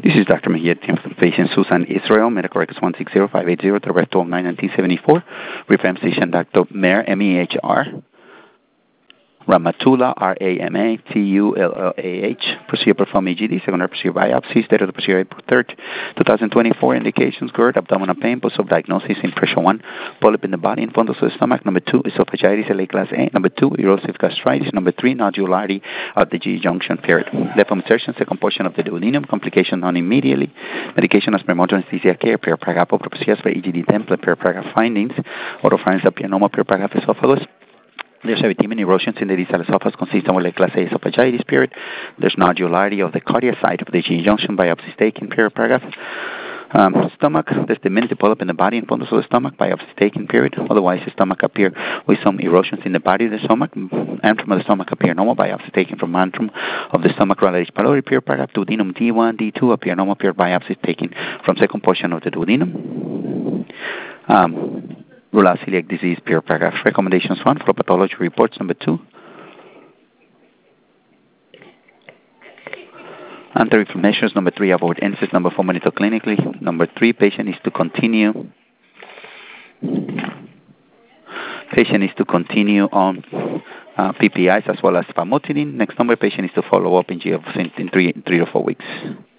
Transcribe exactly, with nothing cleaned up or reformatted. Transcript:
This is Doctor Mejia, patient Susan Israel, medical records one six zero five eight zero, direct twelve nine nineteen seventy-four. Reference patient Doctor Mer, M E H R. Ramatullah, R A M A T U L L A H. Procedure performed E G D, secondary procedure biopsy, date of the procedure April third, twenty twenty-four. Indications: GERD, abdominal pain, post-op diagnosis, impression one, polyp in the body, in front of the stomach. Number two, esophagitis, L A class A. Number two, erosive gastritis. Number three, nodularity of the G junction period. Left insertion, second portion of the duodenum, complication non immediately. Medication as premotor anesthesia care, perioperative apoptosis for E G D template, perioperative findings, oropharynx, pianoma, perioperative esophagus. There's erythema erosions in the distal esophagus consistent with a class A esophagitis period. There's nodularity of the cardiac side of the G junction, biopsy taken, perioperative. Um, stomach, there's diminutive polyp in the body and fundus of the stomach, biopsy taken, period. Otherwise, the stomach appear with some erosions in the body of the stomach. Antrum of the stomach appear normal, biopsy taken from antrum of the stomach, related pylori, perioperative. Duodenum D one, D two appear normal, period. Biopsy taken from second portion of the duodenum. Um, Rural celiac disease, perioperative. Recommendations one, for pathology reports. Number two, anti-reflux measures. Number three, avoid N SAIDs. Number four, monitor clinically. Number three, patient is to continue. Patient is to continue on uh, P P Is as well as famotidine. Next number, patient is to follow up in G F in, in three, in three or four weeks.